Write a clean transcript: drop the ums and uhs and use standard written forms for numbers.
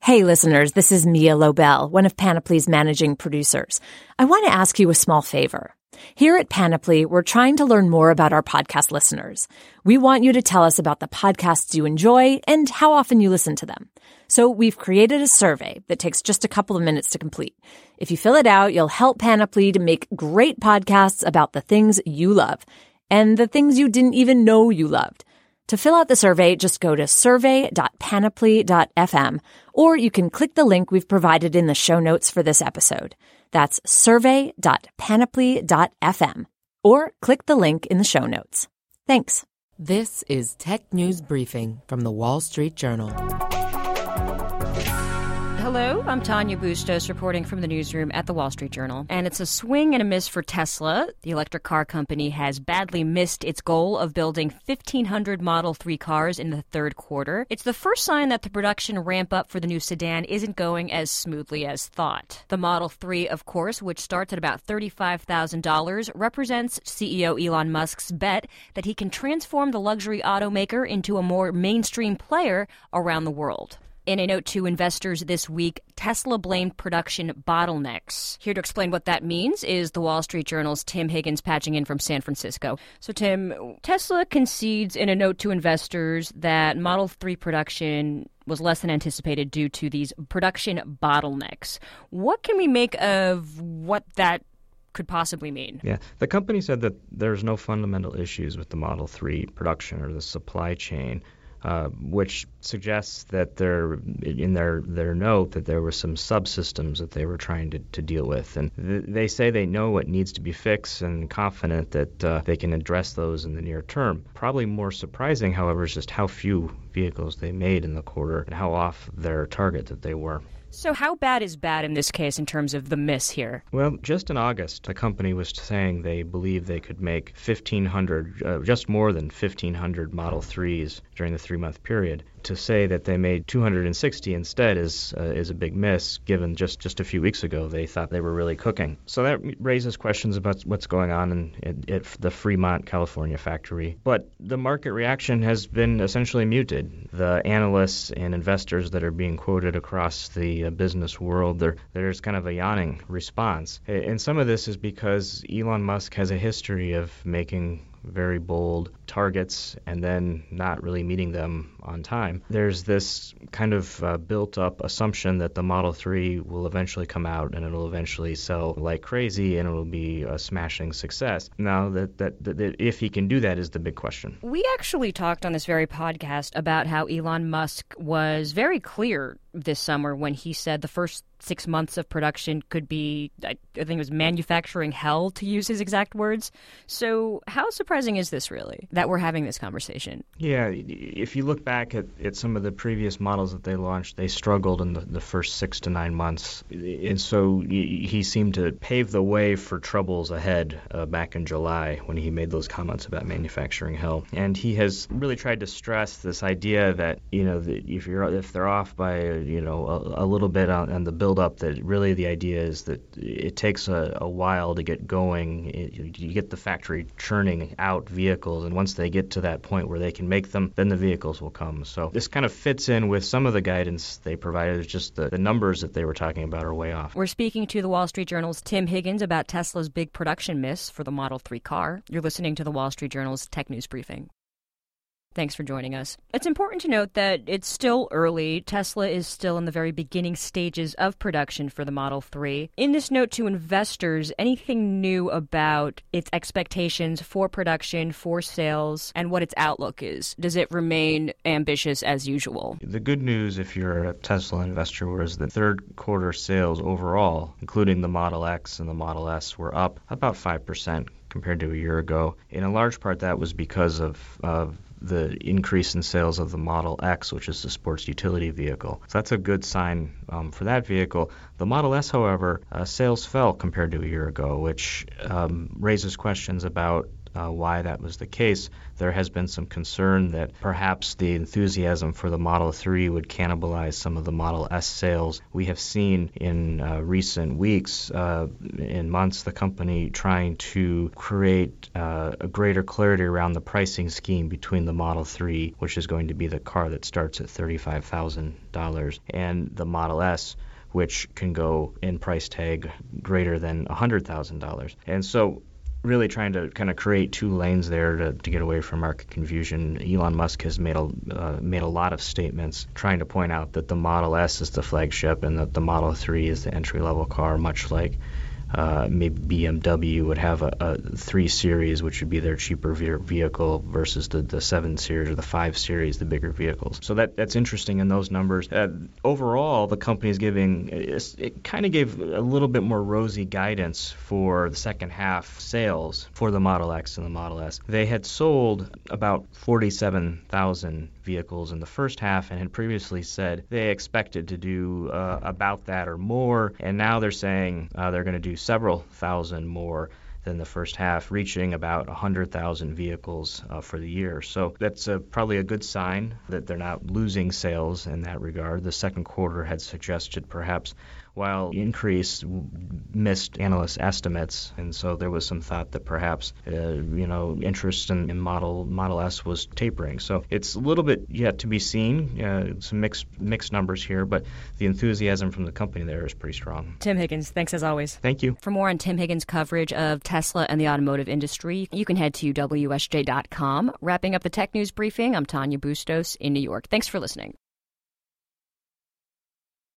Hey, listeners, this is Mia Lobel, one of Panoply's managing producers. I want to ask you a small favor. Here at Panoply, we're trying to learn more about our podcast listeners. We want you to tell us about the podcasts you enjoy and how often you listen to them. So we've created a survey that takes just a couple of minutes to complete. If you fill it out, you'll help Panoply to make great podcasts about the things you love and the things you didn't even know you loved. To fill out the survey, just go to survey.panoply.fm, or you can click the link we've provided in the show notes for this episode. That's survey.panoply.fm, or click the link in the show notes. Thanks. This is Tech News Briefing from The Wall Street Journal. Hello, I'm Tanya Bustos reporting from the newsroom at The Wall Street Journal. And it's a swing and a miss for Tesla. The electric car company has badly missed its goal of building 1,500 Model 3 cars in the third quarter. It's the first sign that the production ramp up for the new sedan isn't going as smoothly as thought. The Model 3, of course, which starts at about $35,000, represents CEO Elon Musk's bet that he can transform the luxury automaker into a more mainstream player around the world. In a note to investors this week, Tesla blamed production bottlenecks. Here to explain what that means is the Wall Street Journal's Tim Higgins patching in from San Francisco. So, Tim, Tesla concedes in a note to investors that Model 3 production was less than anticipated due to these production bottlenecks. What can we make of what that could possibly mean? Yeah, the company said that there's no fundamental issues with the Model 3 production or the supply chain. Which suggests that in their note that there were some subsystems that they were trying to deal with. And they say they know what needs to be fixed and confident that they can address those in the near term. Probably more surprising, however, is just how few vehicles they made in the quarter and how off their target that they were. So how bad is bad in this case in terms of the miss here? Well, just in August, the company was saying they believe they could make 1,500, just more than 1,500 Model 3s during the 3-month period. To say that they made 260 instead is a big miss, given just a few weeks ago they thought they were really cooking. So that raises questions about what's going on at the Fremont, California factory. But the market reaction has been essentially muted. The analysts and investors that are being quoted across the business world, there's kind of a yawning response. And some of this is because Elon Musk has a history of making very bold targets and then not really meeting them on time. There's this kind of built-up assumption that the Model 3 will eventually come out and it'll eventually sell like crazy and it'll be a smashing success. Now, that if he can do that is the big question. We actually talked on this very podcast about how Elon Musk was very clear this summer when he said the first 6 months of production could be, I think it was manufacturing hell, to use his exact words. So how surprising is this really, that we're having this conversation? Yeah, if you look back at some of the previous models that they launched, they struggled in the first 6 to 9 months. And so he seemed to pave the way for troubles ahead back in July when he made those comments about manufacturing hell. And he has really tried to stress this idea that, that if they're off by, a little bit on the build up, that really the idea is that it takes a while to get going. You get the factory churning out vehicles, and once they get to that point where they can make them, then the vehicles will come. So this kind of fits in with some of the guidance they provided. It's just the numbers that they were talking about are way off. We're speaking to the Wall Street Journal's Tim Higgins about Tesla's big production miss for the Model 3 car. You're listening to the Wall Street Journal's Tech News Briefing. Thanks for joining us. It's important to note that it's still early. Tesla is still in the very beginning stages of production for the Model 3. In this note to investors, anything new about its expectations for production, for sales, and what its outlook is? Does it remain ambitious as usual? The good news, if you're a Tesla investor, was that third quarter sales overall, including the Model X and the Model S, were up about 5% compared to a year ago. In a large part, that was because of the increase in sales of the Model X, which is the sports utility vehicle. So that's a good sign for that vehicle. The Model S, however, sales fell compared to a year ago, which raises questions about why that was the case. There has been some concern that perhaps the enthusiasm for the Model 3 would cannibalize some of the Model S sales. We have seen in recent weeks, in months, the company trying to create a greater clarity around the pricing scheme between the Model 3, which is going to be the car that starts at $35,000, and the Model S, which can go in price tag greater than $100,000. And so really trying to kind of create two lanes there to get away from market confusion. Elon Musk has made a lot of statements trying to point out that the Model S is the flagship and that the Model 3 is the entry-level car, much like maybe BMW would have a 3 Series, which would be their cheaper vehicle, versus the 7 Series or the 5 Series, the bigger vehicles. So that's interesting in those numbers. Overall, the company is giving, it kind of gave a little bit more rosy guidance for the second half sales for the Model X and the Model S. They had sold about 47,000 vehicles in the first half and had previously said they expected to do about that or more, and now they're saying they're going to do several thousand more than the first half, reaching about 100,000 vehicles for the year. So that's probably a good sign that they're not losing sales in that regard. The second quarter had suggested perhaps, while increase missed analyst estimates, and so there was some thought that perhaps interest in Model S was tapering. So it's a little bit yet to be seen. Some mixed numbers here, but the enthusiasm from the company there is pretty strong. Tim Higgins, thanks as always. Thank you. For more on Tim Higgins' coverage of Tesla and the automotive industry, you can head to WSJ.com. Wrapping up the Tech News Briefing, I'm Tanya Bustos in New York. Thanks for listening.